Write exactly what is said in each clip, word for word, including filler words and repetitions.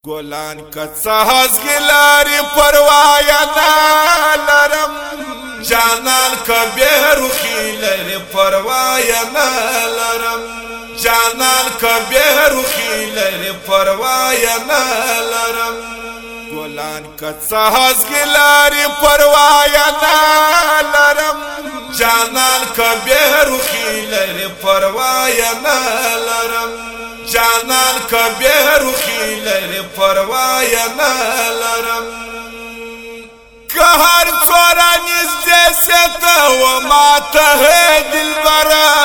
گلان کڅاز گلاری پروایا نالرم جانان کبیر خیلر پروایا نالرم جانان کبیر خیلر پروایا نالرم گلان کڅاز گلاری پروایا نالرم جانان کبیر خیلر پروایا نالرم جانان کبیر خیلر پروایا نالرم که هر چورا نزده ستا و ما ته دلبرا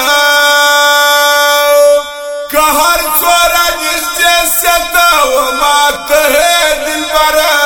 که هر چورا نزده ستا و ما ته دلبرا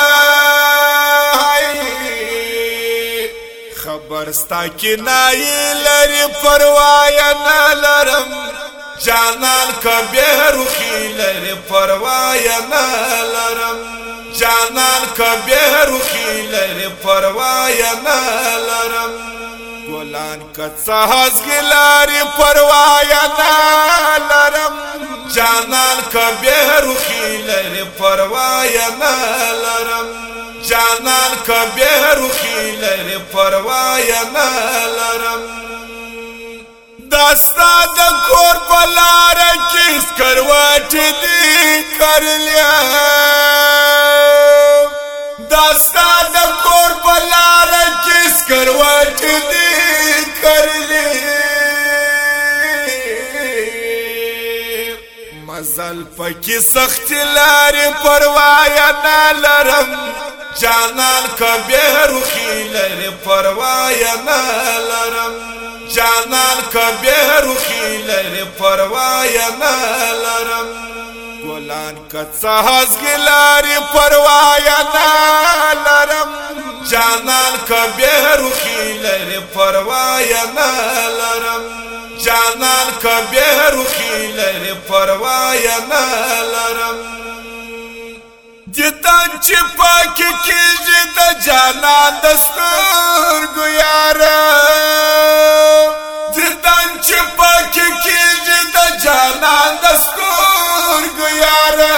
خبر ستا کنائی لری پروایا نالرم جانان کبیر خیلر پروایا نالرم جانان کبیر خیلر پروایا نالرم گلان کڅاز گلاری پروایا نالرم جانان کبیر خیلر پروایا نالرم جانان کبیر خیلر پروایا نالرم دستا د کور بلار کس کروٹ دی کر لیا دستا د کور بلار کس کروٹ دی کر لیا مزل پکی سخت لاری پروایا نالرم جانان کبیر خیلر پروایا نالرم جانان کبیر خیلر پروایا نالرم گلان کڅاز گلاری پروایا نالرم جانان کبیر خیلر پروایا نالرم جانان کبیر خیلر پروایا نالرم جتان چی پاکی کیجی دا جانان دستور گویارا جتان چی پاکی کیجی دا جانان دستور گویارا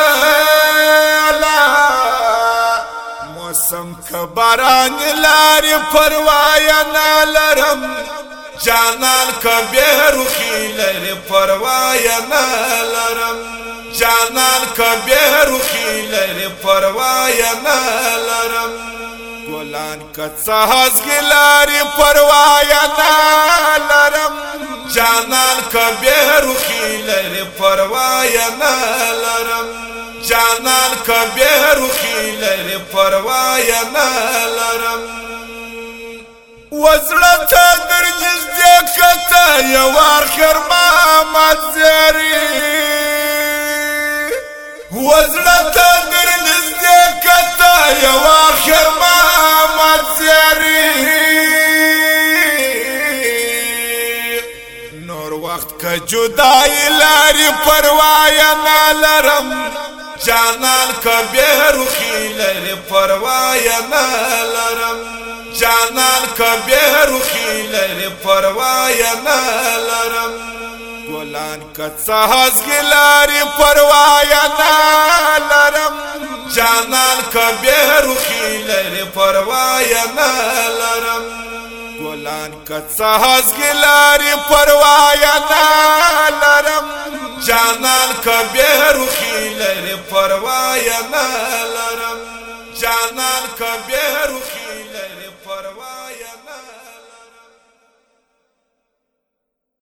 موسم کباران لاری پروایا نالرم جانان کبیر خیلر پروایا نالرم جانان کبیر خیلر پروایا نالرم گلان کڅاز گلاری پروایا نالرم جانان کبیر خیلر پروایا نالرم جانان کبیر خیلر پروایا نالرم وزړه ته درنږدې کته یو آخر محمد زیری وزړه ته درنږدې کته یو آخر محمد زیری نور وخت که جدائی لاری پروایا نالرم جانان کبیر خیلر پروایا نالرم جانان کبیر خیلر پروایا نالرم گلان کڅاز گلاری پروایا نالرم جانان کبیر خیلر پروایا نالرم گلان کڅاز گلاری پروایا نالرم جانان کبیر خیلر پروایا نالرم جانان کبیر